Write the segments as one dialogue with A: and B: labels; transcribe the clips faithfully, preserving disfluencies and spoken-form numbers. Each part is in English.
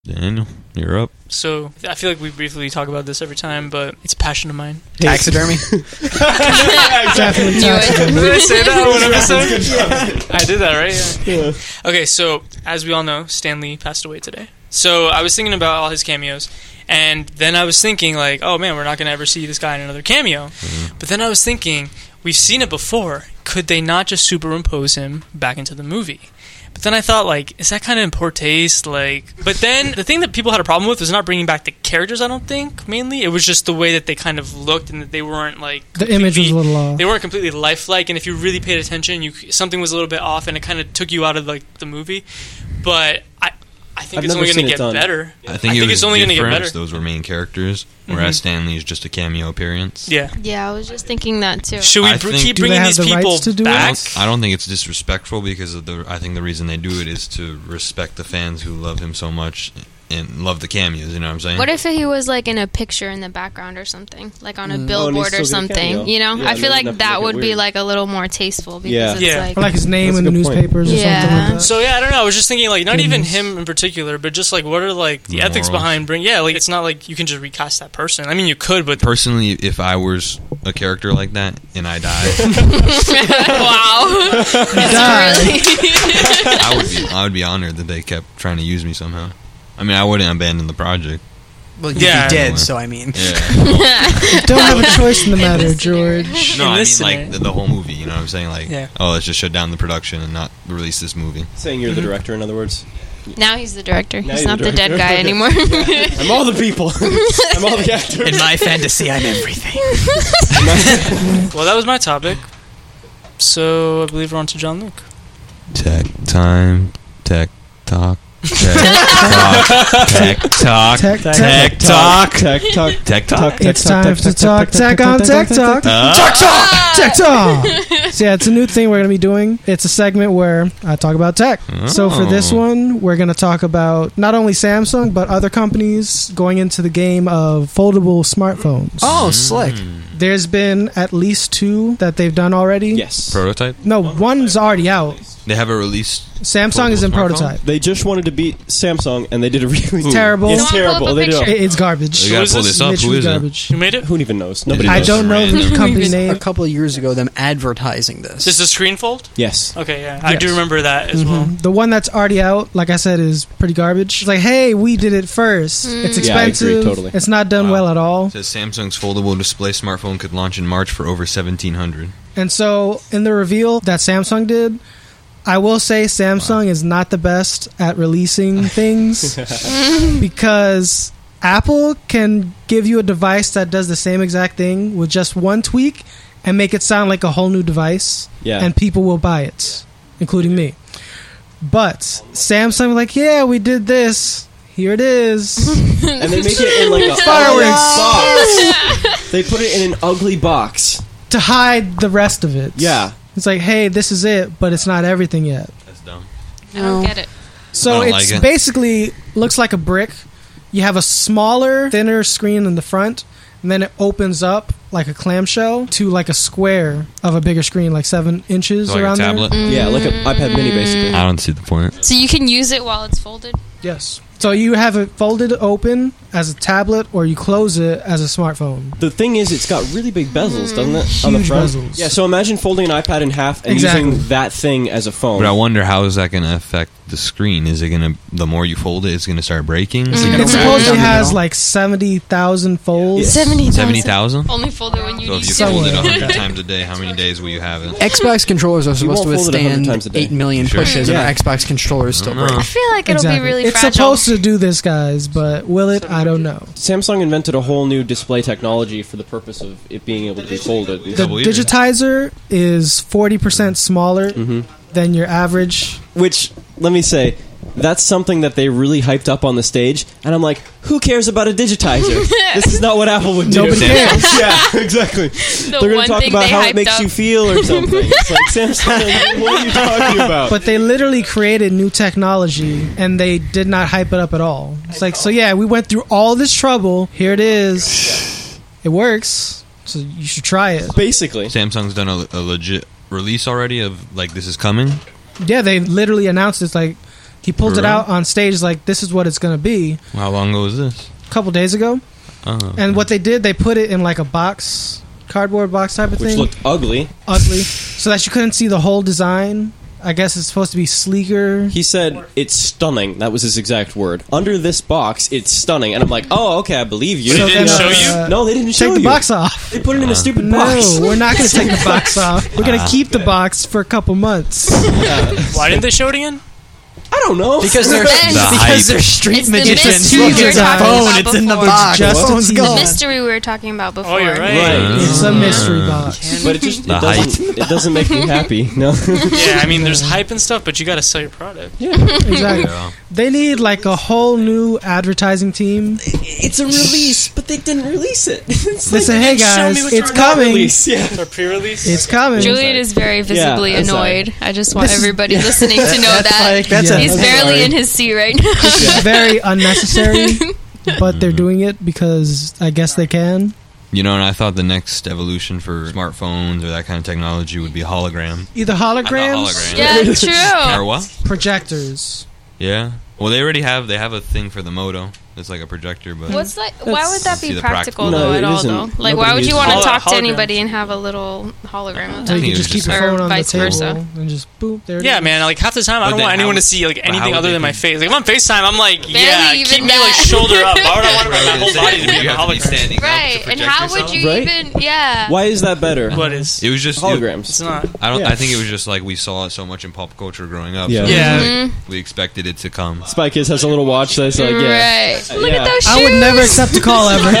A: Daniel, you're up.
B: So, I feel like we briefly talk about this every time, but it's a passion of mine.
C: Taxidermy?
D: Definitely
B: Did I say that on one episode?
D: Yeah.
B: I did that, right? Yeah. Yeah. Okay, so, as we all know, Stan Lee passed away today. So, I was thinking about all his cameos, and then I was thinking, like, oh man, we're not going to ever see this guy in another cameo. Mm-hmm. But then I was thinking, we've seen it before. Could they not just superimpose him back into the movie? But then I thought, like, is that kind of in poor taste? Like, but then the thing that people had a problem with was not bringing back the characters, I don't think, mainly. It was just the way that they kind of looked and that they weren't, like...
D: The image was a little off.
B: They weren't completely lifelike, and if you really paid attention, you something was a little bit off, and it kind of took you out of, like, the movie. But I... I think
E: I've
B: it's only going to get
E: done.
B: better.
A: I think,
B: I
A: it
B: think
A: was
B: it's only going to get better.
A: Those were main characters, whereas mm-hmm. Stan Lee is just a cameo appearance.
B: Yeah.
F: Yeah, I was just thinking that too.
B: Should we
A: I
B: br-
A: think-
B: keep
D: Do
B: bringing
D: they have
B: these
D: the
B: people
D: rights to do
B: back?
D: it?
A: I don't think it's disrespectful because of the. I think the reason they do it is to respect the fans who love him so much and love the cameos. You know what I'm saying?
F: What if he was like in a picture in the background or something, like on a
E: Mm.
F: billboard
E: Oh,
F: or
E: and he's still gonna cameo.
F: something? You know,
E: Yeah,
F: I feel
E: maybe
F: like
E: enough to
F: that
E: make it
F: would be
E: weird.
F: like a little more tasteful because
E: Yeah.
F: it's
B: Yeah.
F: like
D: Or like his name
E: That's
D: in
E: a
D: the
E: good point.
D: newspapers or
F: Yeah.
D: something like that.
B: So yeah, I don't know. I was just thinking, like, not even
D: Goodness.
B: him in particular, but just like what are like the
A: The
B: ethics
A: morals.
B: behind bring? Yeah, like it's not like you can just recast that person. I mean, you could, but
A: Personally, if I was a character like that and I died,
F: wow,
D: Die.
F: it's really
A: I would be. I would be honored that they kept trying to use me somehow. I mean, I wouldn't abandon the project.
C: Well, you'd
B: Yeah.
C: be dead, so I mean.
A: Yeah.
D: You don't have a choice in the matter,
F: this
D: George.
A: No,
B: In
A: I mean
B: this
A: like
B: scenario.
A: the, the whole movie. You know what I'm saying? Like,
B: Yeah.
A: oh, let's just shut down the production and not release this movie.
E: Saying you're the director, in other words.
F: now he's the director.
E: Now
F: He's
E: you're
F: not
E: the
F: the, dead
E: director.
F: guy anymore.
E: I'm all the people. I'm all the actors.
C: In my fantasy, I'm everything.
B: well, that was my topic. So I believe we're on to John Luke.
A: Tech time. Tech talk. Tech talk. Tech talk.
D: Tech,
B: Tech
D: tech,
A: talk.
E: Tech talk.
A: Tech talk.
D: It's time to talk tech on Tech Talk. Tech Talk! Tech Talk! So yeah, it's a new thing we're going to be doing. It's a segment where I talk about tech. So for this
A: Oh.
D: one, we're going to talk about not only Samsung, but other companies going into the game of foldable smartphones.
C: Oh, slick.
D: There's been at least two that they've done already.
E: Yes.
A: Prototype.
D: No, one's already out.
A: They have a release.
D: Samsung is in
A: Foldable smartphone?
D: prototype.
E: They just wanted to beat Samsung, and they did a really
A: Ooh.
D: Terrible.
E: It's
F: Someone pull up
E: terrible.
F: a
E: They did.
F: picture.
D: It- It's garbage.
A: You gotta
B: is
A: pull
B: this?
A: this up. Who
D: Literally
A: is it?
D: garbage.
B: Who made it?
E: Who even knows? Nobody
D: I
E: knows.
D: don't know the
A: Random.
D: company
C: A
D: name.
C: couple of years ago, them advertising this.
B: Is this a screen fold?
E: Yes.
B: Okay, yeah, I do
D: Yes.
B: remember that as well.
D: Mhm. The one that's already out, like I said, is pretty garbage. It's like, hey, we did it first.
F: Mm.
D: It's
E: Yeah, I agree,
D: expensive.
E: totally.
D: It's not done
A: Wow.
D: well at all.
A: It says Samsung's foldable display smartphone could launch in March for over seventeen hundred.
D: And so, in the reveal that Samsung did, I will say Samsung is not the best at releasing things because Apple can give you a device that does the same exact thing with just one tweak and make it sound like a whole new device,
E: Yeah.
D: and people will buy it, including me. But Samsung, like, yeah, we did this. Here it is.
E: And they make it in like a
D: Fireworks.
E: box. They put it in an ugly box.
D: To hide the rest of it.
E: Yeah.
D: It's like, hey, this is it, but it's not everything yet.
A: That's dumb.
F: I don't get it.
D: So
A: I don't
D: it's
A: like it.
D: basically looks like a brick. You have a smaller, thinner screen in the front, and then it opens up like a clamshell to like a square of a bigger screen, like seven inches
A: So like a
D: around
A: tablet.
D: there.
E: Yeah, like an iPad Mini, basically.
A: I don't see the point.
F: So you can use it while it's folded.
D: Yes. So you have it folded open as a tablet, or you close it as a smartphone.
E: The thing is, it's got really big bezels, doesn't it? On the
D: Huge
E: front.
D: bezels.
E: Yeah, so imagine folding an iPad in half and
D: Exactly.
E: using that thing as a phone.
A: But I wonder how is that going to affect the screen? Is it going to, the more you fold it, it's going to start breaking? Is
F: Mm.
A: it
D: It
A: gonna
D: supposedly
A: crack?
D: has like seventy thousand folds.
F: Seventy
A: seventy thousand?
F: Only fold it when you
A: So
F: need
A: if you
F: to.
A: fold it
D: Somewhere.
A: one hundred times a day, how many days will you have it?
C: Xbox controllers are supposed to
E: won't fold it a hundred
C: withstand
E: times a day.
C: eight million
A: Sure.
C: pushes,
E: Yeah.
C: and our Xbox controllers still
A: Uh-huh.
C: break.
F: I feel like it'll
D: Exactly.
F: be really
D: it's
F: fragile.
D: supposed to do this, guys, but will it? I don't know.
E: Samsung invented a whole new display technology for the purpose of it being able to be folded.
D: The
A: Double ear.
D: digitizer is forty percent smaller
E: Mhm.
D: than your average.
E: Which, let me say, that's something that they really hyped up on the stage, and I'm like, who cares about a digitizer? This is not what Apple would do.
D: Nobody cares.
E: Yeah, exactly.
F: The
E: They're going
F: one
E: to talk
F: thing
E: about
F: they
E: how
F: hyped
E: it makes
F: up.
E: you feel or something. It's like, Samsung, what are you talking about?
D: But they literally created new technology, and they did not hype it up at all. It's like, so yeah, we went through all this trouble. Here it is. It works. So you should try it.
E: Basically.
A: Samsung's done a, a legit release already of, like, this is coming?
D: Yeah, they literally announced it's like, He pulled
A: For
D: it
A: real?
D: out on stage like this is what it's gonna be.
A: How long ago was this?
D: A couple days ago,
A: Oh,
D: and what they did, they put it in like a box, cardboard box type of
E: Which
D: thing,
E: looked ugly.
D: ugly, so that you couldn't see the whole design. I guess it's supposed to be sleeker.
E: He said, it's stunning. That was his exact word. Under this box, it's stunning. And I'm like, oh, okay, I believe you.
B: They didn't
D: then,
B: show
D: uh,
B: you?
E: No, they didn't show
D: Take the
E: you.
D: box off.
E: They put it in a stupid
D: No,
E: box.
D: we're not going to take the box off. We're going to keep the box for a couple months.
B: Why didn't they show it again?
E: I don't know.
C: Because they're
F: Revenge.
A: The
C: because
A: hype.
C: they're street
F: It's the
C: magicians.
F: mystery
C: Look
F: we were
C: at the
F: talking
C: phone.
F: about
C: It's in the
F: before.
C: box.
D: Just
C: Phone's
D: to
F: The
C: gone.
F: mystery we were talking about before.
B: Oh, you're right.
E: Right.
D: It's a mystery box.
E: But it just it
A: The
E: doesn't, it doesn't make me happy. No.
B: Yeah, I mean, there's hype and stuff, but you got to sell your product.
D: Exactly.
A: Yeah.
D: They need like a whole new advertising team.
E: It's a release, but they didn't release it. It's
D: They say, hey
B: show me
D: guys,
B: what
D: it's
B: you're
D: coming.
E: release. Yeah.
B: Or pre-release.
D: It's coming.
F: Julian is very visibly
E: I'm sorry.
F: annoyed. I just want
D: This is-
F: everybody listening to know
C: That's
F: that.
C: like that's
D: Yeah.
C: a
F: He's
E: I'm
F: barely
E: sorry.
F: in his seat right now.
D: It's very unnecessary, but they're doing it because I guess they can.
A: You know, and I thought the next evolution for smartphones or that kind of technology would be hologram.
D: Either holograms,
A: hologram.
F: Yeah,
A: Or
F: true.
A: what?
D: projectors.
A: Yeah. Well, they already have. They have a thing for the Moto. It's like a projector, but
F: What's like? Why would that
A: See
F: be
A: the
F: practical
A: practical-
F: though
E: No,
F: at
E: it
F: all
E: isn't.
F: though? Like,
E: Nobody
F: why would you
E: uses
F: want to
B: it.
F: talk to
B: Hologram.
F: anybody and have a little hologram of
D: So
F: them?
D: you
A: it
D: can
A: was
D: just keep
A: just-
D: your
F: Or
D: phone on the
F: vice
D: table
F: versa.
D: and just boop. There it
B: Yeah,
D: is.
B: man. Like half the time, I
A: But
B: don't
A: then
B: want anyone
A: how-
B: to see like
A: but how
B: anything
A: would
B: other
A: they
B: than my
A: be-
B: face. Like if I'm on FaceTime, I'm like,
F: Barely
B: yeah,
F: even
B: keep me like
F: that.
B: shoulder up. Why would I want my whole body to be
A: you
B: a
A: have to be
B: hologram?
A: standing up to
F: Right, and
A: project
F: how
A: yourself.
F: would you
E: Right?
F: even? Yeah.
E: Why is that better?
B: What is?
A: It was just it-
E: Holograms.
B: It's not.
A: I don't.
E: Yeah.
A: I think it was just like we saw it so much in pop culture growing up.
E: Yeah.
A: So
B: Yeah.
A: like,
F: Mhm.
A: we expected it to come.
E: Spy Kids has a little watch that's like, yeah.
F: Right. Look
E: yeah.
F: at those shoes.
D: I would never accept a call ever.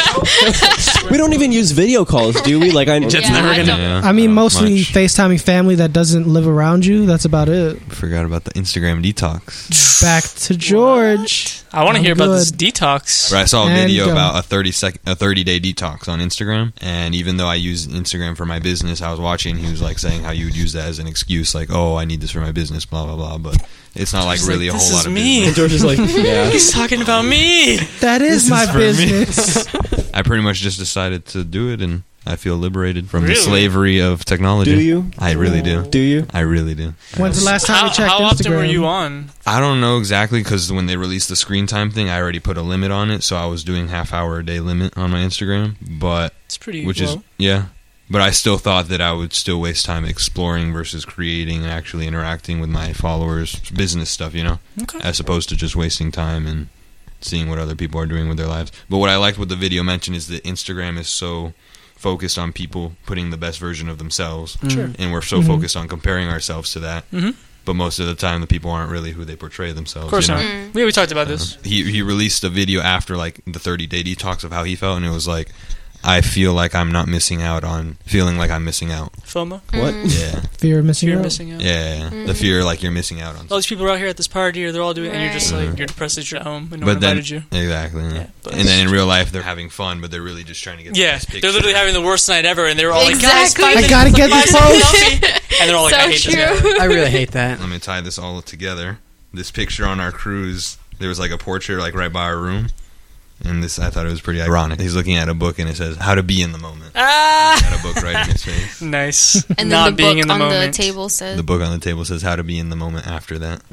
E: We don't even use video calls, do we? Like I
B: Just
F: Yeah,
B: never
F: I
B: gonna.
F: don't-
A: Yeah,
D: I mean,
A: not
D: mostly
A: much.
D: FaceTiming family that doesn't live around you. That's about it.
A: Forgot about the Instagram detox.
D: Back to George.
B: I want to
D: I'm
B: hear about this
D: good.
B: detox.
A: Right, I saw a
D: And
A: video
D: go.
A: about a thirty sec- a thirty day detox on Instagram, and even though I use Instagram for my business, I was watching. He was like saying how you would use that as an excuse, like, "Oh, I need this for my business," blah blah blah. But it's not like
B: Just
A: really
B: like,
A: a
B: this
A: whole
B: is
A: lot of
B: me.
E: And
A: business.
E: George is like, yeah.
B: He's talking about me.
D: That is
A: This
D: my
A: is for me.
D: business.
A: I pretty much just decided to do it, and I feel liberated from
B: Really?
A: the slavery of technology.
E: Do you?
A: I really do.
E: Do you?
A: I really do.
D: When's the last time
B: How,
D: we checked
B: how
D: Instagram?
B: often were you on?
A: I don't know exactly because when they released the screen time thing, I already put a limit on it, so I was doing half hour a day limit on my Instagram. But
B: It's pretty.
A: which
B: low.
A: is yeah. But I still thought that I would still waste time exploring versus creating and actually interacting with my followers, business stuff, you know,
B: Okay.
A: as opposed to just wasting time and seeing what other people are doing with their lives. But what I liked what the video mentioned is that Instagram is so focused on people putting the best version of themselves,
B: Sure.
A: and we're so
D: Mhm.
A: focused on comparing ourselves to that.
B: Mhm.
A: But most of the time, the people aren't really who they portray themselves.
B: Of course
A: you know?
B: not.
F: Mm.
B: Yeah, we talked about this.
A: He he released a video after like the thirty day detox of how he felt, and it was like, I feel like I'm not missing out on feeling like I'm missing out.
B: FOMO.
E: What?
F: Mm.
A: Yeah,
D: Fear of missing
B: Fear of
D: out.
B: missing out.
A: yeah. The fear like you're missing out on.
B: All these people are out here at this party, or they're all doing, and you're just
A: Right.
B: like, you're depressed that you're at home, and no
A: But
B: one
A: then
B: invited you.
A: exactly,
B: Yeah, but-
A: and then in real life they're having fun, but they're really just trying to get. the
B: Yeah,
A: best picture.
B: they're literally having the worst night ever, and they were all
F: Exactly.
B: like, guys, five
D: I
B: minutes,
D: gotta get
B: five
D: this
B: minutes
D: post.
B: coffee. And they're all like,
F: So
B: I hate this guy.
F: true.
C: I really hate that.
A: Let me tie this all together. This picture on our cruise, there was like a portrait like right by our room, and this I thought it was pretty ironic. He's looking at a book and it says "How to Be in the Moment."
B: Ah!
A: Got a book right in his face.
B: Nice.
F: And then
B: Not
F: the
B: being
F: book
B: in the
F: on
B: moment.
F: the table says.
A: The book on the table says "How to Be in the Moment" after that.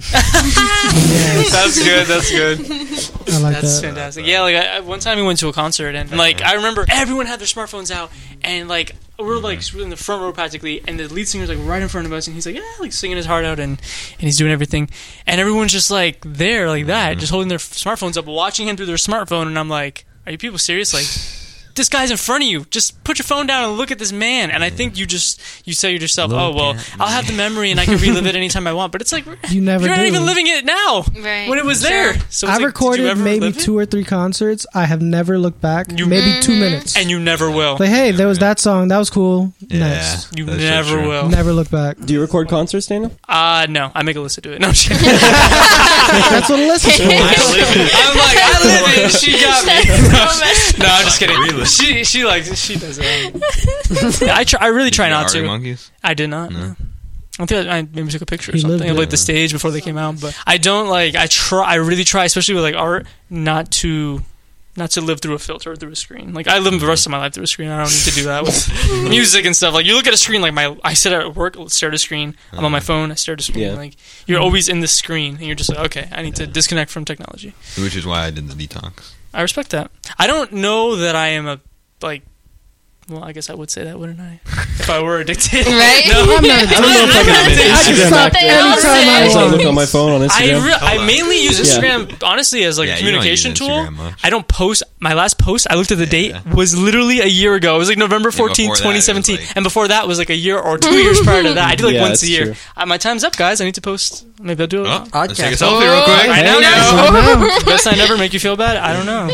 B: That's good. That's good.
D: I like
B: That's
D: that.
B: fantastic. Yeah, like I, I- one time we went to a concert, and like I remember everyone had their smartphones out, and like we're like in the front row practically, and the lead singer's like right in front of us, and he's like yeah, like singing his heart out, and and he's doing everything, and everyone's just like there like that, just holding their smartphones up, watching him through their smartphone, and I'm like, are you people serious? Like, this guy's in front of you. Just put your phone down and look at this man. And I think you just you say to yourself, oh well, I'll have the memory and I can relive it anytime I want. But it's like
D: You never
B: you're not
D: do.
B: even living it now
F: Right.
B: when it was
F: Sure.
B: there. So it's
D: I
B: like, did you
D: recorded
B: ever
D: maybe
B: live it?
D: two or three concerts. I have never looked back.
B: You-
D: maybe two minutes.
B: and you never will.
D: Like, hey, there was that song. That was cool.
A: Yeah,
D: Next.
B: You
A: that's so
B: never
A: true.
B: will.
D: Never look back.
E: Do you record concerts, Daniel?
B: Uh no, I make Alyssa do it. No, I'm just kidding.
D: That's what Alyssa's for.
B: I live it. I'm like, I live it. She got me. No, I'm just kidding.
A: Really?
B: She she likes she does it. I try. I really
A: Did
B: try
A: you
B: not
A: Arctic
B: to.
A: Monkeys?
B: I did not.
A: No.
B: I think I, I maybe took a picture or
D: He lived
B: something of
D: it.
B: like the stage before they came out, but I don't like. I try. I really try, especially with like art, not to not to live through a filter or through a screen. Like I live the rest of my life through a screen. I don't need to do that with music and stuff. Like you look at a screen, like my I sit at work, stare at a screen. I'm on my phone, I stare at a screen.
E: Yeah.
B: Like you're always in the screen, and you're just like, okay, I need to disconnect from technology.
A: Which is why I did the detox.
B: I respect that. I don't know that I am a like. Well, I guess I would say that, wouldn't I? If I were addicted,
F: Right?
B: No,
D: I'm not
E: I don't know if I can have an
D: I can
E: Instagram
D: stop
E: active.
D: anytime I
E: As I
D: want.
E: look on my phone on
B: I,
E: Instagram.
B: re- I mainly use
E: Yeah.
B: Instagram honestly as like
A: Yeah,
B: a
A: you don't use
B: communication tool.
A: Instagram much.
B: I don't post. My last post, I looked at the date,
A: Yeah.
B: was literally a year ago. It was like November fourteenth,
A: before that,
B: twenty
A: it was
B: seventeen,
A: like-
B: and before that was like a year or two years prior to that. I did like
E: Yeah,
B: once
E: that's
B: a year.
E: true.
B: Uh, my time's up, guys. I need to post. Maybe I'll do it.
A: Oh, let's take a
C: Podcast.
A: selfie real quick.
B: I know.
D: I know.
B: Best I never make you feel bad. I don't know.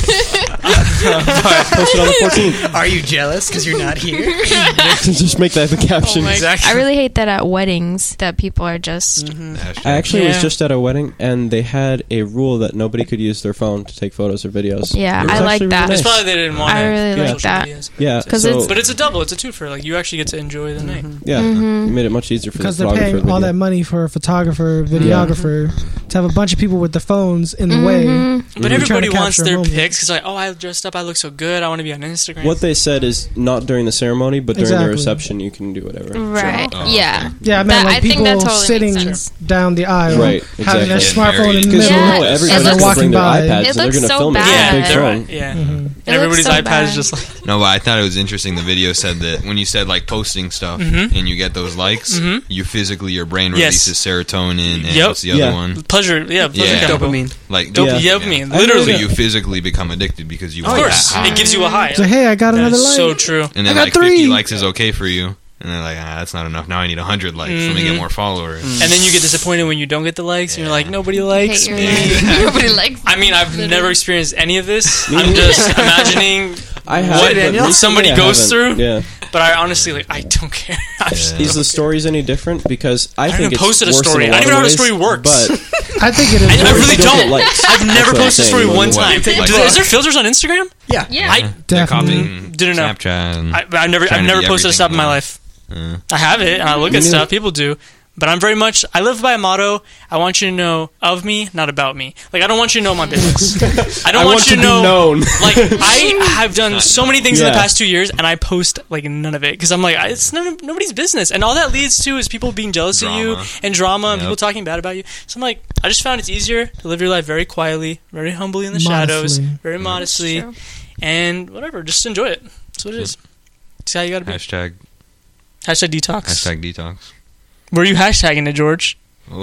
E: Post it on the fourteenth.
C: Are you jealous because you're not here?
E: Just make that the caption.
B: Exactly.
F: I really hate that at weddings that people are just.
A: Hashtag.
E: I actually was
B: Yeah.
E: just at a wedding, and they had a rule that nobody could use their phone to take photos or videos.
F: Yeah,
E: It was
F: I like
E: actually
F: that.
E: really
B: It's
E: nice.
B: probably they didn't want
F: I
B: it.
F: really
E: Yeah.
F: like that.
E: Yeah,
F: 'Cause
E: so,
F: it's-
B: But it's a double. It's a twofer. Like you actually get to enjoy the night.
E: yeah,
F: Mhm.
E: you made it much easier for
D: Because
E: the
D: they're
E: photographer.
D: paying all
E: video.
D: that money for a photographer, videographer, to have a bunch of people with their phones in the way.
F: Mhm.
B: But
D: Trying to
B: everybody wants
D: capture a
B: their
D: moment.
B: pics because like, oh, I dressed up. I look so good. I want to be on Instagram.
E: What they said is not during the ceremony, but during
D: Exactly.
E: the reception, you can do whatever.
F: Right.
A: Oh,
F: Yeah.
D: Yeah, I mean,
F: That-
D: like
F: I think
D: people
F: that totally
D: sitting
F: makes sense.
D: down the aisle,
E: Right,
D: having their
E: exactly.
D: smartphone in the
E: Because
F: Yeah.
D: middle.
E: you know
F: It
E: everybody's
F: looks-
E: going to
D: walking
E: bring their
D: by.
E: iPads,
F: It
E: so they're
F: looks
E: going to
F: so
E: film it.
F: bad.
E: It's a
B: Yeah,
E: big
B: they're
E: phone.
B: right. Yeah.
D: Mhm.
B: And
F: It looks
B: everybody's
F: so
B: iPad
F: bad.
B: is just like.
A: No, but I thought it was interesting. The video said that when you said like posting stuff
B: Mhm.
A: and you get those likes,
B: Mhm.
A: you physically your brain
B: Yes.
A: releases serotonin and
B: Yep.
A: what's the other
E: Yeah.
A: one?
B: Pleasure, yeah, pleasure
A: Yeah.
B: chemical.
C: Dopamine.
A: Like
B: Dope,
E: Yeah.
B: yeah. Dopamine,
E: I
B: literally.
A: So you physically become addicted because you
B: Of
A: want
B: course,
A: that high.
B: it gives you a high.
D: So hey, I got
B: That
D: another
B: is
D: like.
B: so true.
A: And
D: I
A: then
D: got
A: like fifty
D: three.
A: likes is okay for you. And they're like, ah, that's not enough. Now I need one hundred likes. Let me
B: Mhm.
A: get more followers.
B: And then you get disappointed when you don't get the likes, and you're like, nobody
F: Hate
B: likes
F: your
B: me.
F: life. Nobody likes.
B: I mean, I've
F: Literally.
B: never experienced any of this. I'm just imagining
E: I have,
B: what
E: but
C: Daniel?
B: somebody
E: I
B: goes
E: haven't.
B: through.
E: Yeah.
B: But I honestly, like, I don't care. I just
A: Yeah.
E: Is
B: don't
E: the stories any different? Because I,
B: I haven't
E: think
B: even
E: it's
B: posted a
E: worse
B: story.
E: in a
B: I
E: lot
B: don't even know
E: of
B: how a story
E: ways,
B: works.
E: But
D: I think it is.
B: I, I
E: you
B: really
E: don't
B: don't.
E: get likes.
B: I've never
E: That's what I'm
B: posted a
E: saying.
B: story one
E: Like,
B: time.
A: like-
B: Do- Is there filters on Instagram?
C: Yeah.
F: Yeah.
B: I
A: They're
D: Definitely.
A: copying
B: Didn't know.
A: Snapchat. And,
B: I, I've never,
A: Trying
B: I've
A: to
B: never
A: be
B: posted a
A: everything
B: stop in my
A: online.
B: life.
A: uh,
B: I have it, and I look
E: Me
B: at
E: neither.
B: stuff. People do. But I'm very much, I live by a motto, I want you to know of me, not about me. Like, I don't want you to know my business. I don't
E: I
B: want,
E: want
B: you
E: to
B: to know.
E: be known.
B: Like, I have done so many things in the
E: Yeah.
B: past two years, and I post, like, none of it. Because I'm like, I- it's none of, nobody's business. And all that leads to is people being jealous of you,
A: Drama.
B: and drama, and
A: Yep.
B: people talking bad about you. So I'm like, I just found it's easier to live your life very quietly, very humbly in the shadows,
D: Modestly.
B: very modestly,
F: True.
B: and whatever, just enjoy it. That's what it is. That's how you gotta be.
A: hashtag
B: Hashtag detox.
A: hashtag detox.
B: Where are you hashtagging it, George?
A: Oh.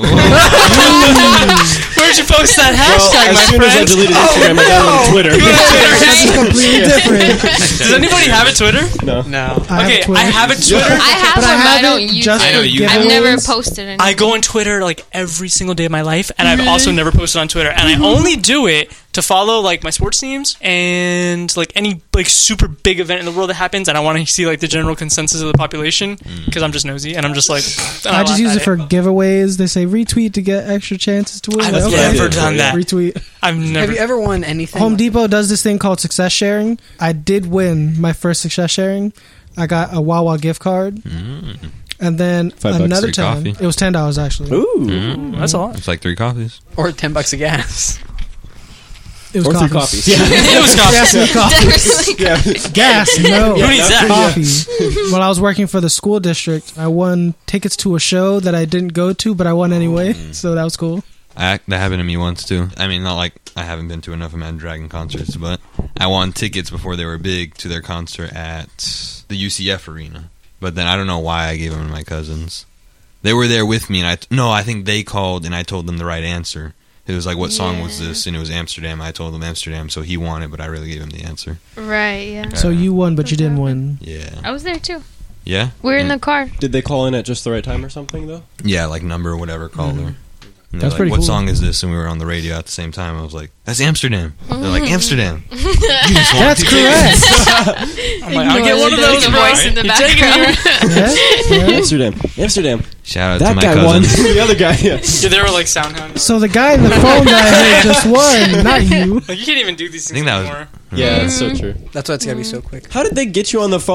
B: Where'd you post that hashtag,
E: Well,
B: my
E: as soon as I
B: friend?
E: deleted Instagram, I got it on Twitter.
D: This is completely different.
B: Does anybody have a Twitter?
E: No.
C: No.
D: I
B: Okay,
D: have Twitter.
B: I have a Twitter.
F: I have
D: but
F: one,
D: I
F: but I
D: have
F: don't
D: it
F: use
D: just
A: I know
F: it.
A: you
F: I've
A: have
F: never
D: giveaways.
F: posted anything.
B: I go on Twitter like every single day of my life, and I've also never posted on Twitter. And I only do it to follow like my sports teams and like any like super big event in the world that happens, and I want to see like the general consensus of the population because I'm just nosy and I'm just like
D: I just use it for giveaways. They say retweet to get extra chances to win.
B: I've
D: Like, okay.
B: never
E: Yeah,
B: done that.
D: Retweet.
B: I've
C: Have
B: never.
C: you ever won anything?
D: Home Depot does this thing called success sharing. I did win my first success sharing. I got a Wawa gift card,
A: Mm.
D: and then
E: Five bucks,
D: another
A: free
D: time
A: coffee.
D: it was ten dollars actually.
E: Ooh.
A: Mm.
B: That's a lot.
A: It's like three coffees.
C: Or ten bucks of gas.
D: It was
E: Or three
D: coffees.
E: coffees. Yeah.
B: It was coffee.
D: Yes, it was coffee.
F: Definitely.
D: Gas, no.
B: Who needs that?
D: Coffee. When I was working for the school district, I won tickets to a show that I didn't go to, but I won anyway. So that was cool.
A: I, that happened to me once too. I mean, not like I haven't been to enough Imagine Dragon concerts, but I won tickets before they were big to their concert at the U C F arena. But then I don't know why I gave them to my cousins. They were there with me, and I no, I think they called and I told them the right answer. It was like, what song was
F: Yeah.
A: this? And it was Amsterdam. I told him Amsterdam, so he won it, but I really gave him the answer.
F: Right, yeah.
D: So you won, but you didn't win.
A: Yeah.
F: I was there too.
A: Yeah?
F: We were in
A: And-
F: the car.
E: Did they call in at just the right time or something, though?
A: Yeah, like number, whatever, called her. And they're
D: That's
A: like,
D: pretty
A: what
D: cool.
A: song is this? And we were on the radio at the same time. I was like, that's Amsterdam. They're like, Amsterdam.
D: That's correct.
B: I'm like, I'll get one of
F: There's
B: those,
F: a
B: bro.
F: voice in the
B: You're taking
F: background.
B: it.
D: Yeah, yeah.
E: Amsterdam. Amsterdam.
A: Shout out
E: That
A: to my
E: guy
A: cousin.
E: won. The other guy, yeah.
B: Yeah, they were like soundhound.
D: So the guy in the phone that I heard just won, not you.
B: Like you can't even do these
A: I
B: things
A: think that was-
B: anymore.
E: Yeah, that's so true.
C: That's why it's gotta be so quick.
E: How did they get you on the phone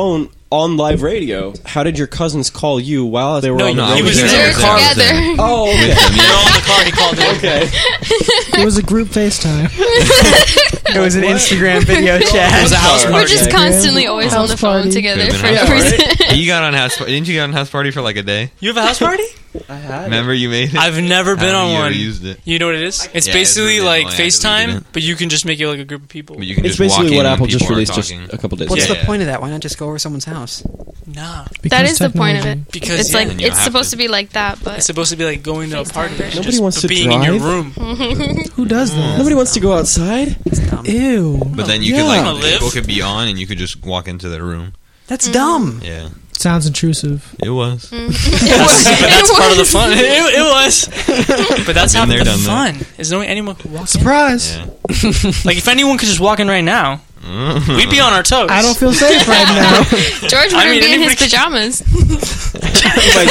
E: on live radio. How did your cousins call you while they were
B: No,
E: on the
A: no,
B: he
E: radio?
B: was
A: there.
B: there.
F: They're
A: I was
F: together.
A: there.
E: Oh, okay.
A: With them,
B: They're
A: yeah.
B: all in the car. He called in.
E: Okay.
D: It was a group FaceTime.
C: It was an Instagram video
B: It
C: chat.
B: was a house
E: Sorry.
F: We're
B: party.
F: just constantly always on
D: House
F: the phone
D: party.
F: together
A: Could've
F: for
A: been
F: no
A: house
F: reason.
A: You got on house. Didn't you get on house party for like a day?
B: You have a house party?
E: I had
A: Remember you made it?
B: I've never been
A: How
B: on
A: many you
B: one.
A: ever used it?
B: You know what it is? It's
A: Yeah, it's
B: basically
A: really
B: like
A: annoying. I had to delete
B: FaceTime,
A: it.
B: but you can just make it like a group of people.
A: But you can
E: It's
A: just walk
E: basically
A: in
E: what
A: when
E: Apple just
A: people are
E: released just
A: talking.
E: a couple days
C: What's
E: ago.
A: Yeah.
C: the point of that? Why not just go over someone's house?
B: Nah.
F: That
D: Because
F: is the point of
D: technology.
F: it.
B: Because
F: It's
B: yeah,
F: like
A: then you
F: it's
A: have
F: supposed
A: to.
F: to be like that,
B: It's
F: but
B: supposed to be like going to a
F: FaceTime
B: party.
F: version.
E: Nobody
B: Just
E: wants to
B: being in your
E: drive.
B: room.
D: Who does that?
E: Nobody wants to go outside.
C: It's dumb.
D: Ew.
A: But then you
E: Yeah.
A: could
B: Wanna
A: like
B: live?
A: people could be on and you could just walk into their room.
C: That's dumb.
A: Yeah,
D: Sounds intrusive.
A: it was.
B: That's, but that's part of the fun. It, it was. But that's
A: Been
B: half
A: there,
B: the
A: done that.
B: fun. Is knowing anyone could walk in.
D: Surprise!
A: Yeah.
B: Like if anyone could just walk in right now, we'd be on our toes.
D: I don't feel safe right now.
F: George
B: I
F: wouldn't
B: mean,
F: be in his
B: anybody-
F: pajamas.
E: Might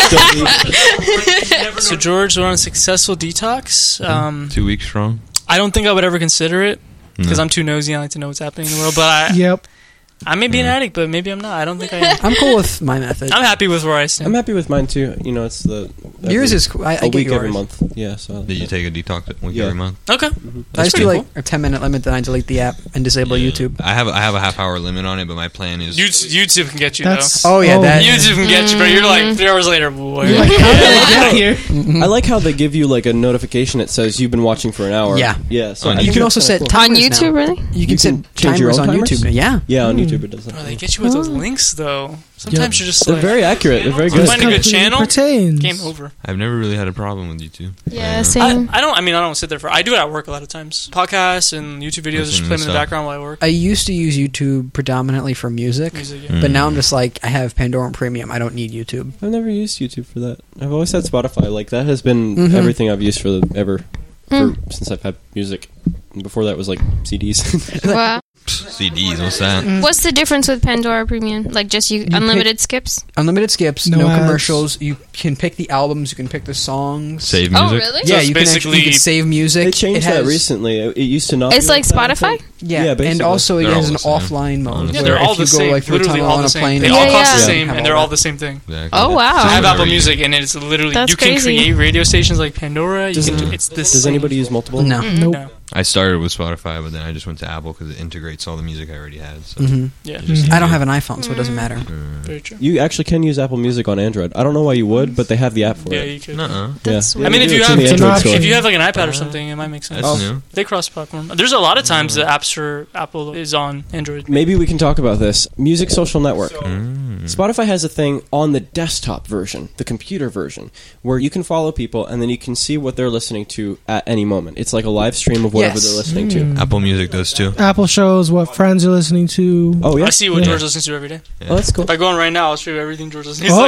E: still be.
B: So George, we're on a successful detox. Um,
A: Two weeks strong.
B: I don't think I would ever consider it because
A: No.
B: I'm too nosy. I like to know what's happening in the world. But I,
D: Yep.
B: I may be an
A: Yeah.
B: addict, but maybe I'm not. I don't think I am.
C: I'm cool with my method.
B: I'm happy with where I stand.
E: I'm happy with mine too. You know, it's the every-
C: Yours is cool. I, I
E: a
C: get
E: week
C: yours.
E: every month. Yeah, so
A: Did you take a detox week
E: Yeah.
A: every month?
B: Okay.
C: I
B: That's
C: just do
B: pretty
C: like a ten minute limit, then I delete the app and disable
A: Yeah.
C: YouTube.
A: I have I have a half hour limit on it, but my plan is
B: YouTube, YouTube can get you
D: That's
C: Oh, yeah, that-
B: though. YouTube can get you, but you're like three hours later. Boy.
D: You're like, how did I get here?
E: I like how they give you like a notification that says you've been watching for an hour.
C: Yeah.
E: yeah. So
A: On
E: I
C: You
E: think
C: can
E: that's
C: also
E: kinda
C: set
E: cool.
F: On
C: timers
F: YouTube,
C: now.
F: really?
C: You can
E: You
C: set
E: can change your
C: timers
E: own
C: on
E: timers?
C: YouTube. Yeah.
E: Yeah, on YouTube it does
B: Bro,
E: that.
B: they get you with those links though. Sometimes you're just
E: They're
B: like,
E: very accurate. They're very
B: You
E: good.
B: find a good
D: Completely
B: channel?
D: Pertains.
B: game over.
A: I've never really had a problem with YouTube.
F: Yeah,
A: I
F: same.
B: I, I don't. I mean, I don't sit there for. I do it at work a lot of times. Podcasts and YouTube videos just
A: Listening
B: play
A: to
B: in the
A: stuff.
B: background while I work.
C: I used to use YouTube predominantly for music,
B: Music, yeah.
A: Mm.
C: but now I'm just like, I have Pandora Premium. I don't need YouTube.
E: I've never used YouTube for that. I've always had Spotify. Like that has been
C: Mhm.
E: everything I've used for the ever for,
F: Mm.
E: since I've had music. And before that was like C Ds.
F: Wow.
A: C Ds, what's that?
F: What's the difference with Pandora Premium? Like just you,
C: You
F: unlimited skips?
C: Unlimited skips,
D: No
C: no,
D: ads.
C: commercials. You can pick the albums. You can pick the songs.
A: Save
F: Oh,
A: music.
F: really?
B: So
C: Yeah,
B: it's
C: you can actually you
B: basically-
C: can save music.
E: they changed
C: It
E: that
C: has-
E: recently. It, it used to not.
F: It's
E: be
F: like
E: that, I
F: Spotify?
E: think.
C: Yeah,
E: Yeah,
C: and
E: basically.
C: also it
A: They're
C: has
A: all
C: an
A: the same.
C: offline mode.
A: Honestly.
B: Yeah,
C: where
B: they're all
C: if
B: the
C: you
B: same.
C: go like through a
B: Literally
C: tunnel
B: all
C: on
B: the
C: a
B: same.
C: plane.
B: They
C: and
B: all
F: Yeah,
B: cost the
F: yeah.
B: same,
C: have
B: and they're
C: all
B: all
C: that.
B: the same thing.
A: Exactly.
F: Oh, wow.
B: I have
A: Same
B: Apple
A: everything.
B: Music, and it's literally
F: That's
B: you can
F: crazy.
B: create radio stations like Pandora. You
E: Does
B: can
E: it-
B: do, it's this.
E: Does anybody use multiple?
C: No.
D: Nope.
B: No.
A: I started with Spotify, but then I just went to Apple because it integrates all the music I already had. So
C: hmm
B: Yeah.
A: it just-
C: I don't have an iPhone, so it doesn't matter.
A: Uh,
B: Very true.
E: You actually can use Apple Music on Android. I don't know why you would, but they have the app for
B: Yeah,
E: it.
B: you could.
A: Nuh-uh.
F: That's
E: yeah.
F: weird.
B: I mean, if
E: They do.
B: you
E: It's in
B: have
E: the Android
D: It's
E: store.
B: if you have like an iPad or something, it might make sense.
A: That's
E: Oh.
A: new.
B: They cross-platform. There's a lot of times the apps for Apple is on Android.
E: Maybe we can talk about this. Music Social Network.
A: Mm.
E: Spotify has a thing on the desktop version, the computer version, where you can follow people and then you can see what they're listening to at any moment. It's like a live stream of whatever
C: Yes.
E: they're listening
D: Mm.
A: Apple Music does too.
D: Apple shows what friends are listening to.
E: to. Oh, yeah?
B: I see what
D: Yeah.
B: George listens to every day.
A: Yeah.
E: Oh, that's cool.
B: If I go on right now, I'll show you everything George listens to. He's
D: Oh.
B: like,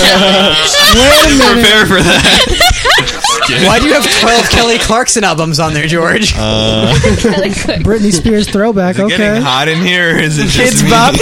B: oh,
D: Wait a minute.
A: Prepare for that.
C: Why do you have twelve Kelly Clarkson albums on there, George?
A: Uh,
D: Britney Spears throwback.
A: is it getting
D: Okay.
A: hot in here? Or is it just
C: Kids
A: me?
C: Bop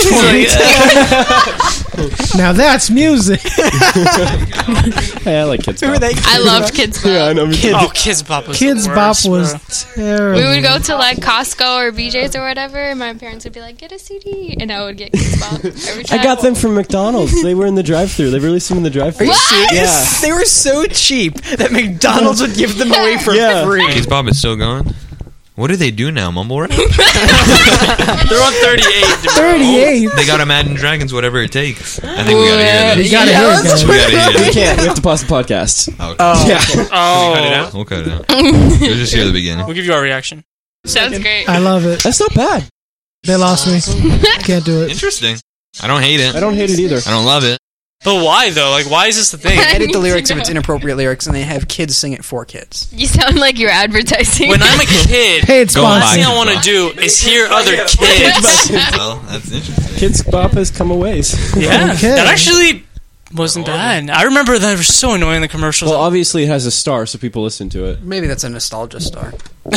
D: Now that's music.
E: Hey, I like Kids
C: Who
E: Bop.
C: are they?
F: I loved Kids Bop.
E: Yeah, I know. Me too.
B: oh, Kids Bop was
D: Kids
B: the
D: Bop
B: worst,
D: was
B: bro.
D: terrible.
F: We would go to like Costco or B J's or whatever, and my parents would be like, "Get a C D," and I would get Kids Bop every time.
E: I got them from McDonald's. They were in the drive-thru. They released them in the drive-thru.
C: Are you serious?
E: Yeah.
C: They were so cheap that McDonald's would give them away for
E: Yeah.
C: free.
A: Kids Bop is still going. What do they do now? Mumble rap?
B: They're on thirty-eight. bro.
D: thirty-eight.
A: They got Imagine Dragons, whatever it takes. I think we gotta hear
D: You
A: this.
D: gotta hear it, guys.
A: We gotta hear
E: We
A: this.
E: can't. We have to pause the podcast.
A: Oh,
C: Oh,
E: Yeah.
A: Can we cut it
B: Oh,
A: out? We'll cut it out. We'll just hear the beginning.
B: we'll give you our reaction.
F: Sounds great.
D: I love it.
E: That's not bad.
D: They lost me. Can't do it.
A: Interesting. I don't hate it.
E: I don't hate it either.
A: I don't love it.
B: But why though? Like, why is this the thing?
C: they edit the lyrics if it's inappropriate lyrics, and they have kids sing it for kids.
F: You sound like you're advertising.
B: When I'm a kid,
D: Paid
B: the
A: Go
B: last
D: sponsor.
B: thing I want to do is hear other kids.
A: Well, that's interesting.
E: Kids Bop has come a ways.
B: Yeah,
D: Okay.
B: that actually wasn't bad. I remember that was so annoying. The commercials.
E: Well, obviously it has a star, so people listen to it.
C: Maybe that's a nostalgia star.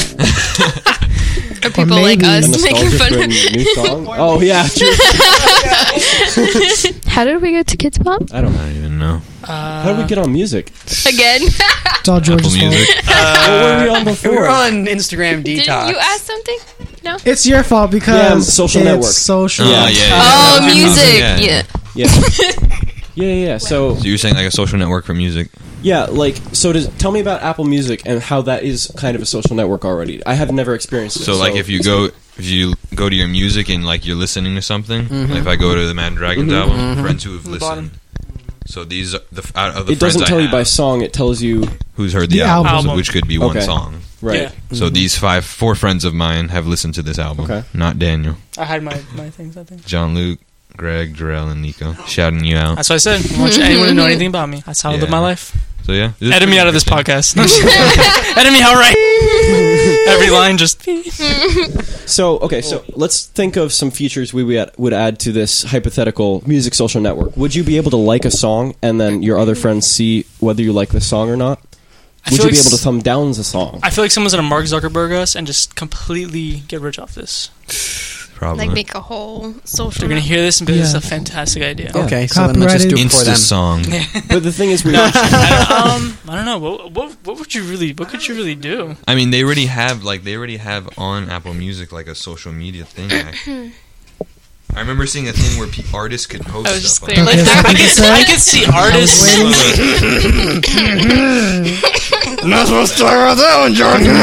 F: Or people like
D: maybe-
E: A
F: us making
E: nostalgia
F: fun
E: for a
F: of.
E: new song. Oh yeah, true.
F: How did we get to Kids Pop
E: I don't
A: I
E: know.
A: don't even know.
E: How did we get on music?
F: again?
D: It's all
A: Apple
D: George's fault.
A: Music.
E: what were we on
C: We
E: before?
C: were on Instagram
F: Didn't
C: detox.
F: you ask something? No.
D: It's your fault because
E: Yeah, social
D: it's
E: network.
D: social.
A: Oh,
E: Yeah.
A: yeah. yeah.
F: Oh,
A: Yeah.
F: music.
A: Yeah.
F: Yeah.
E: Yeah. Yeah, yeah, yeah. So,
A: So you're saying like a social network for music?
E: yeah, like, so does, tell me about Apple Music and how that is kind of a social network already. I have never experienced it.
A: So like if you go if you go to your music and like you're listening to something, like if I go to the Mad Dragons
E: Mhm.
A: album,
C: Mhm.
A: friends who have
B: The
A: listened.
B: bottom.
A: So these are the out of the
E: it
A: friends
E: doesn't
A: I
E: tell you
A: have,
E: by song, it tells you,
A: who's heard the,
D: The
A: album,
B: album.
A: which could be one
E: Okay.
A: song.
E: right.
B: Yeah.
A: So these five, four friends of mine have listened to this album.
E: Okay.
A: Not Daniel,
B: I hide my, my things, I think.
A: John Luke, Greg, Jarrell, and Nico. Shouting you out.
B: That's what I said. I don't want anyone to know anything about me. That's how I live
A: Yeah.
B: my life.
A: So yeah, this is
B: Edit me
A: pretty
B: out of this
A: interesting.
B: podcast. Edit me out right. Every line just.
E: So, okay, so let's think of some features we would add- would add to this hypothetical music social network. Would you be able to like a song and then your other friends see whether you like the song or not?
B: I
E: Would
B: feel
E: you be
B: like
E: able to
B: s-
E: thumb down the song?
B: I feel like someone's gonna Mark Zuckerberg us and just completely get rich off this.
A: Probably.
F: Like make a whole social.
B: They're gonna hear this and be, this is
D: Yeah.
B: a fantastic idea.
E: Yeah.
C: Okay, so then let's just do it for
A: Insta
C: them.
A: song.
E: But the thing is, we
B: I don't, um, I don't know. What, what what would you really? What could you really do?
A: I mean, they already have like they already have on Apple Music like a social media thing. I, I remember seeing a thing where pe- artists could post
F: I was just
A: stuff.
F: clear.
A: on
B: Like
D: Okay,
B: I,
D: so
B: I, could, I could see artists.
C: Not supposed to talk about that one, Jordan.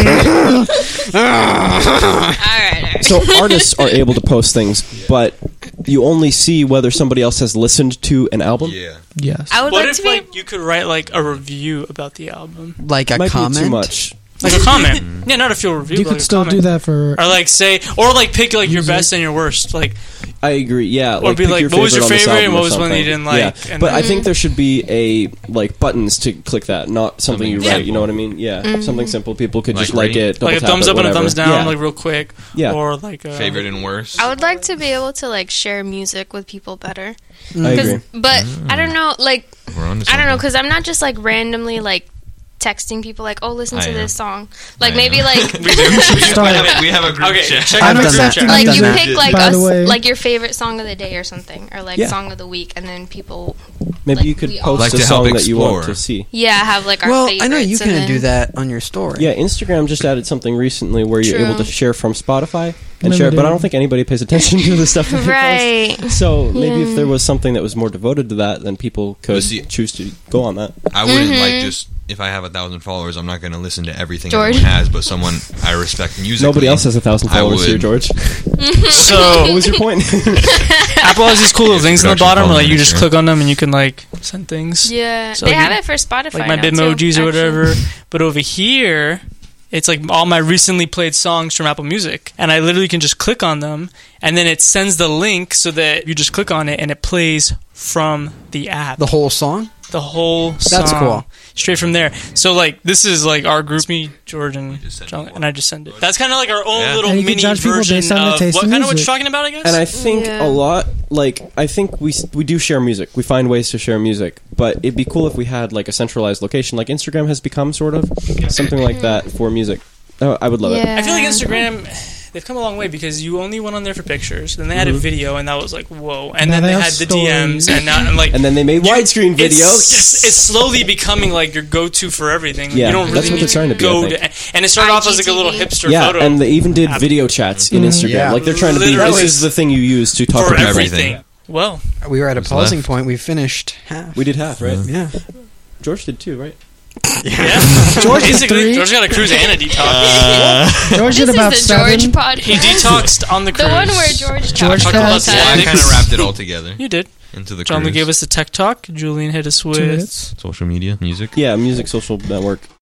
F: All right. All right.
E: so artists are able to post things, but you only see whether somebody else has listened to an album.
A: Yeah.
D: Yes.
F: I would
B: What
F: like
B: if
F: to be.
B: like you could write like a review about the album,
C: Like a
E: Might
C: comment.
E: be too much.
B: like a comment? Yeah, not a full review.
D: you
B: but
D: could
B: like a
D: still
B: comment.
D: do that for.
B: Or like say, or like pick like your best and your worst. Like
E: I agree. Yeah,
B: Or be
E: pick
B: like, what was your
E: on this
B: favorite and
E: album
B: what
E: or
B: was one that you
E: something.
B: didn't like,
E: Yeah,
B: and
E: but I
B: then-
E: think there should be a like buttons to click that, not something you
A: Something
E: write. You know
A: simple.
E: what I mean? Yeah, something simple. People could
A: Like
E: just like
A: rating?
E: it, double
B: like a
E: tap
B: thumbs
E: it,
B: up and a
E: whatever.
B: thumbs down,
E: Yeah.
B: like real quick.
E: Yeah.
B: Or like a,
A: Favorite and worst.
F: I would like to be able to like share music with people better.
E: I
F: 'Cause-
E: agree.
F: But I don't know, like
A: We're on to
F: I don't know,
A: something.
F: because I'm not just like randomly like texting people like, oh, listen
A: I
F: to
A: am.
F: this song. Like
A: I
F: maybe
A: am.
F: like
B: We do.
A: we,
D: Start.
A: have a, we have a group
B: Okay,
A: chat.
B: check
D: I'm
B: out the group
D: accepting
B: chat.
F: like
D: I've
F: you
D: done
F: pick like
D: By
F: us
D: the way-
F: like your favorite song of the day or something, or like
E: Yeah.
F: song of the week, and then people
E: Maybe
F: like,
E: you could
F: we all-
E: post
A: Like
E: a
A: to help
E: song that you want
A: explore.
E: to see.
F: yeah have like our
C: Well,
F: favorites.
C: I know you
F: and
C: can
F: then-
C: do that on your story.
E: Yeah, Instagram just added something recently where you're
F: True.
E: able to share from Spotify and
D: No,
E: share,
D: they
E: but I
D: don't.
E: don't think anybody pays attention to the stuff that they
F: Right.
E: post. So maybe
F: Yeah.
E: if there was something that was more devoted to that, then people could
A: But see-
E: choose to go on that.
A: I wouldn't
F: Mhm.
A: like just if I have a thousand followers, I'm not going to listen to everything
F: George.
A: everyone has, but someone I respect musically.
E: Nobody else has a thousand
A: I
E: followers here,
A: would.
E: George.
B: So
E: What was your point?
B: Apple has these cool little things in the
A: Production
B: bottom where like
A: quality,
B: you just
A: sure.
B: click on them and you can like send things.
F: Yeah,
B: So
F: they
B: you-
F: have it for Spotify.
B: Like my
F: now, too,
B: Bitmojis or
F: actually.
B: whatever. But over here, it's like all my recently played songs from Apple Music. And I literally can just click on them and then it sends the link so that you just click on it and it plays from the app.
C: The whole song?
B: The whole song.
C: That's cool.
B: Straight from there. So like this is like our group, me, George, and
A: just send
B: John,
A: it.
B: and I just send it. That's kind of like our own
A: Yeah.
B: little
D: And you can
B: mini
D: judge people
B: version
D: based on their
B: of
D: taste
B: what
D: in
B: kind of what
D: music.
B: you're talking about, I guess.
E: And I think
F: Yeah.
E: a lot, like, I think we we do share music. We find ways to share music, but it'd be cool if we had like a centralized location, like Instagram has become sort of something like that for music. Oh, I would love it.
F: Yeah.
B: I feel like Instagram, they've come a long way because you only went on there for pictures. Then they had a video, and that was like, whoa. And
D: Now
B: then
D: they
B: they
D: have
B: had the
D: stories.
B: D Ms, and now I'm like,
E: And then they made
B: you-
E: widescreen
B: it's-
E: videos.
B: It's, it's slowly becoming like your go-to for everything. Like,
E: Yeah,
B: you don't
E: that's
B: really
E: what
B: need
E: they're
B: to
E: trying to be, I
B: go
E: think.
B: to. And it started off as like a little hipster
E: Yeah,
B: photo
E: and they even did
B: app
E: video chats in Instagram.
C: Yeah.
E: Like they're trying to be.
B: Literally.
E: This is the thing you use to talk
B: for
E: about
B: everything.
A: everything.
B: Well,
C: We were at a
A: What's
C: pausing
A: left?
C: point. We finished half.
E: We did half, right?
C: Yeah.
E: George did too, right?
B: yeah.
D: George did
B: Basically,
D: three.
B: George got a cruise and a detox.
D: George
F: This
D: did about
F: is the
D: seven.
F: George podcast.
B: he detoxed on the cruise.
F: The one where George
D: George
F: talks
B: Talk
F: all
B: about
F: the
B: the
A: Well, I
F: time.
A: kind of wrapped it all together
B: You did.
A: into the
B: John Lee
A: cruise.
B: gave us the tech talk. Julian hit us
D: Two
B: with.
D: minutes.
A: social media, music.
E: Yeah, music social network.